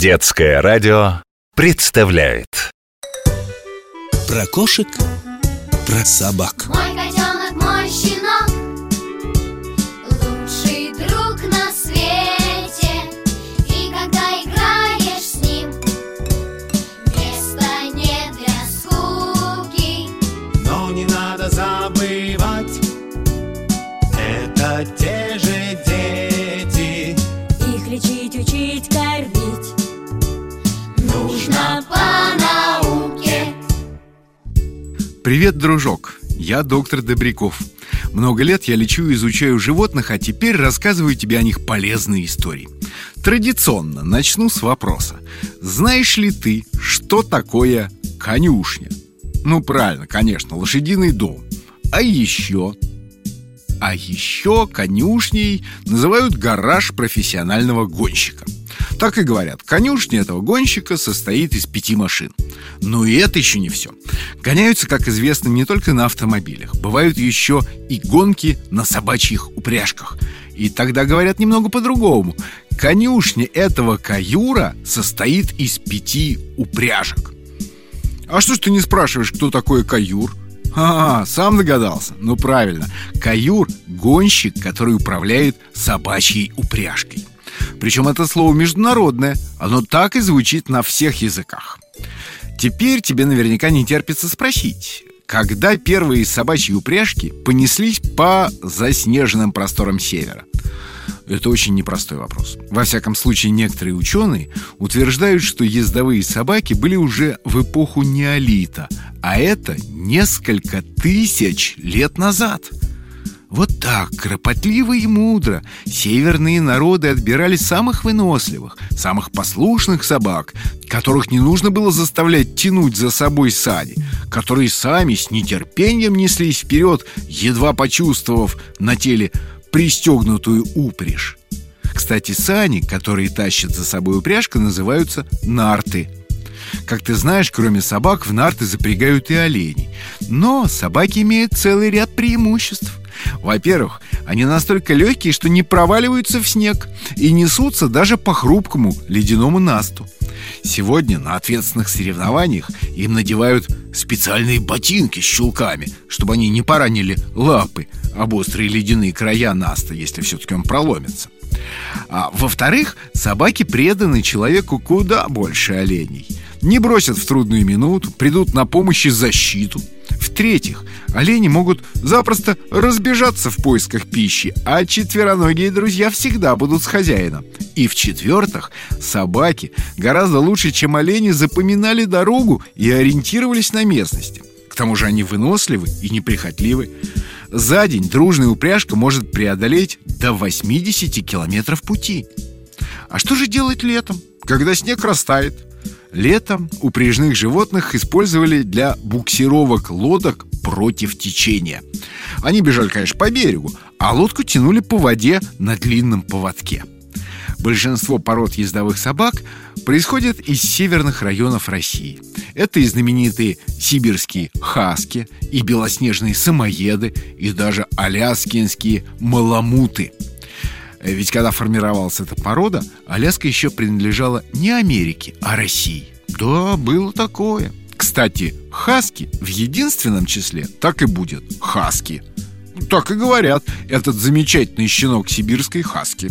Детское радио представляет про кошек, про собак. Мой котенок, мой щенок, лучший друг на свете. И когда играешь с ним, места нет для скуки. Но не надо забывать, это те же дети. Их лечить, учить, кормить нужно по науке. Привет, дружок! Я доктор Добряков. Много лет я лечу и изучаю животных, а теперь рассказываю тебе о них полезные истории. Традиционно начну с вопроса. Знаешь ли ты, что такое конюшня? Ну, правильно, конечно, лошадиный дом. А еще конюшней называют гараж профессионального гонщика. Так и говорят, конюшня этого гонщика состоит из 5 машин. Но и это еще не все. Гоняются, как известно, не только на автомобилях. Бывают еще и гонки на собачьих упряжках. И тогда говорят немного по-другому. Конюшня этого каюра состоит из 5 упряжек. А что ж ты не спрашиваешь, кто такой каюр? Сам догадался? Ну правильно, каюр – гонщик, который управляет собачьей упряжкой. Причем это слово международное, оно так и звучит на всех языках. Теперь тебе наверняка не терпится спросить, когда первые собачьи упряжки понеслись по заснеженным просторам севера? Это очень непростой вопрос. Во всяком случае, некоторые ученые утверждают, что ездовые собаки были уже в эпоху неолита, а это несколько тысяч лет назад. Вот так, кропотливо и мудро северные народы отбирали самых выносливых, самых послушных собак, которых не нужно было заставлять тянуть за собой сани, которые сами с нетерпением неслись вперед, едва почувствовав на теле пристегнутую упряжь. Кстати, сани, которые тащат за собой упряжку, называются нарты. Как ты знаешь, кроме собак в нарты запрягают и оленей. Но собаки имеют целый ряд преимуществ. Во-первых, они настолько легкие, что не проваливаются в снег и несутся даже по хрупкому ледяному насту. Сегодня на ответственных соревнованиях им надевают специальные ботинки с чулками, чтобы они не поранили лапы об острые ледяные края наста, если все-таки он проломится. А во-вторых, собаки преданы человеку куда больше оленей. Не бросят в трудную минуту, придут на помощь и защиту. В-третьих, олени могут запросто разбежаться в поисках пищи, а четвероногие друзья всегда будут с хозяином. И в-четвертых, собаки гораздо лучше, чем олени, запоминали дорогу и ориентировались на местности. К тому же они выносливы и неприхотливы. За день дружная упряжка может преодолеть до 80 километров пути. А что же делать летом, когда снег растает? Летом упряжных животных использовали для буксировок лодок против течения. Они бежали, конечно, по берегу, а лодку тянули по воде на длинном поводке. Большинство пород ездовых собак происходят из северных районов России. Это и знаменитые сибирские хаски, и белоснежные самоеды, и даже аляскинские маламуты. Ведь когда формировалась эта порода, Аляска еще принадлежала не Америке, а России. Да, было такое. Кстати, хаски в единственном числе так и будет хаски. Так и говорят, этот замечательный щенок сибирской хаски.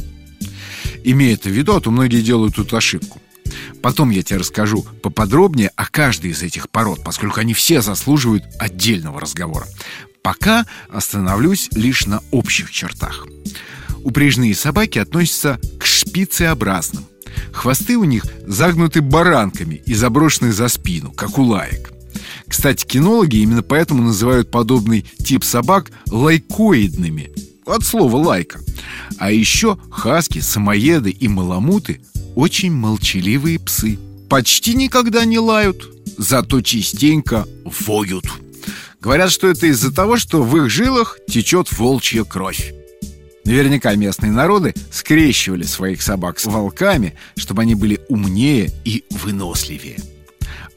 Имея это в виду, а то многие делают тут ошибку. Потом я тебе расскажу поподробнее о каждой из этих пород, поскольку они все заслуживают отдельного разговора. Пока остановлюсь лишь на общих чертах. Упряжные собаки относятся к шпицеобразным. Хвосты у них загнуты баранками и заброшены за спину, как у лаек. Кстати, кинологи именно поэтому называют подобный тип собак лайкоидными, от слова лайка. А еще хаски, самоеды и маламуты очень молчаливые псы. Почти никогда не лают, зато частенько воют. Говорят, что это из-за того, что в их жилах течет волчья кровь. Наверняка местные народы скрещивали своих собак с волками, чтобы они были умнее и выносливее.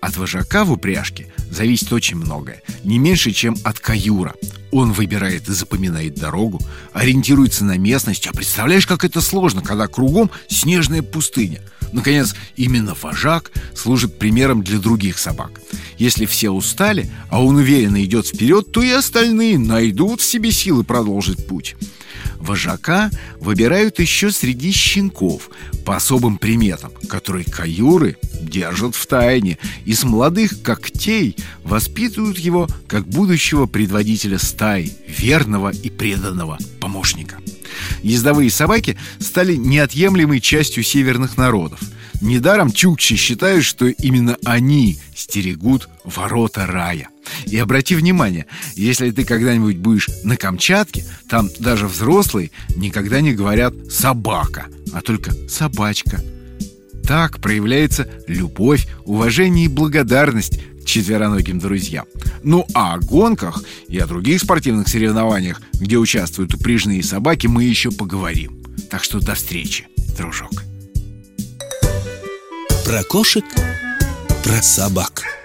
От вожака в упряжке зависит очень многое, не меньше, чем от каюра. Он выбирает и запоминает дорогу, ориентируется на местность. А представляешь, как это сложно, когда кругом снежная пустыня. Наконец, именно вожак служит примером для других собак. Если все устали, а он уверенно идет вперед, то и остальные найдут в себе силы продолжить путь. Вожака выбирают еще среди щенков по особым приметам, которые каюры держат в тайне, и с молодых когтей воспитывают его как будущего предводителя стаи, верного и преданного помощника. Ездовые собаки стали неотъемлемой частью северных народов. Недаром чукчи считают, что именно они стерегут ворота рая. И обрати внимание, если ты когда-нибудь будешь на Камчатке, там даже взрослые никогда не говорят «собака», а только «собачка». Так проявляется любовь, уважение и благодарность к четвероногим друзьям. Ну а о гонках и о других спортивных соревнованиях, где участвуют упряжные собаки, мы еще поговорим. Так что до встречи, дружок. Про кошек, про собак.